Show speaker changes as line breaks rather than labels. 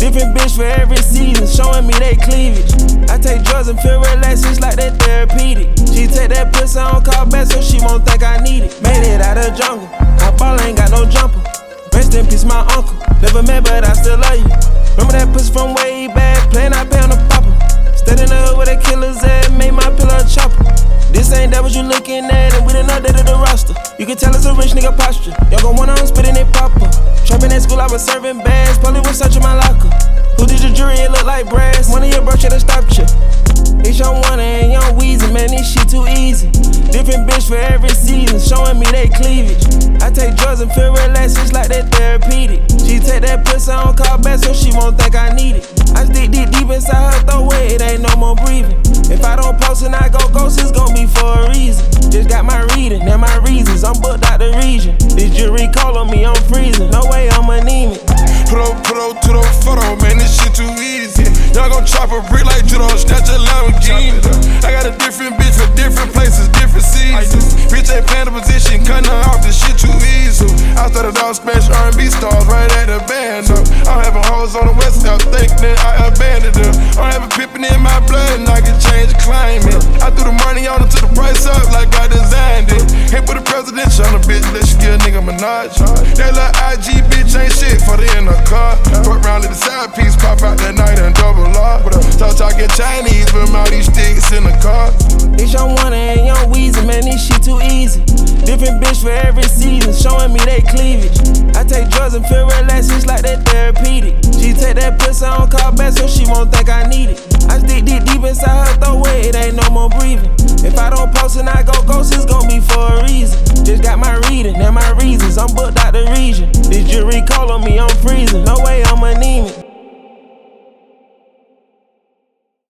Different bitch for every season, showing me they cleavage. I take drugs and feel relaxed, it's like that therapeutic. She take that pussy on call back so she won't think I need it. Made it out of jungle, my ball ain't got no jumper. Rest in peace, my uncle. Never met, but I still love you. Remember that pussy from way back, playing I pay on the popper. Stayed in the hood where the killers at, made my pillow a chopper. This ain't that what you looking at, and we done updated the roster. You can tell it's a rich nigga posture. Y'all gon' want on spitting it popper. Trapping at school, I was serving bags. Polly was searching my locker. Who did your jury? It look like brass. One of your bro should've stopped you. It's Young Wonder and Young Weezy, man, this shit too easy. Different bitch for every season, showing me they cleavage. I take drugs and feel relaxed, it's like that therapeutic. She take that pussy on call back so she won't think I need it. I stick deep inside her throat where it ain't no more breathing. If I don't post and I go ghost, it's gon' be for a reason. Just got my reading and my reasons, I'm booked out the region. This jury call on me, I'm freezing, no way I'm anemic.
Put up to the photo, man, this shit too easy. Y'all gon' chop a brick like judo, snatch a Lamborghini. I got a different bitch for different places, different seasons. Bitch ain't playing the position, cutting her off, this shit too easy. I started off smash R&B stars right at the band up. I'm having hoes on the west south, thinking I abandoned them. I'm having pippin' in my blood and I can change climate. I threw the money on her to the price up like I designed it. Ain't put a presidential on a bitch, let you get a nigga Minaj. That little IG bitch ain't shit for the in the car. Fuck round, let the side piece pop out that night and double R. Talk talking Chinese, but all these sticks in the car.
It's Young Wonder and Young Weezy, man, this shit too easy. Different bitch for every season, showing me they cleavage. I take drugs and feel relaxed, it's like that therapeutic. She take that pussy on call back so she won't think I need it. I stick deep inside her throat where it ain't no more breathing. If I don't post and I go ghost, it's gon' be for a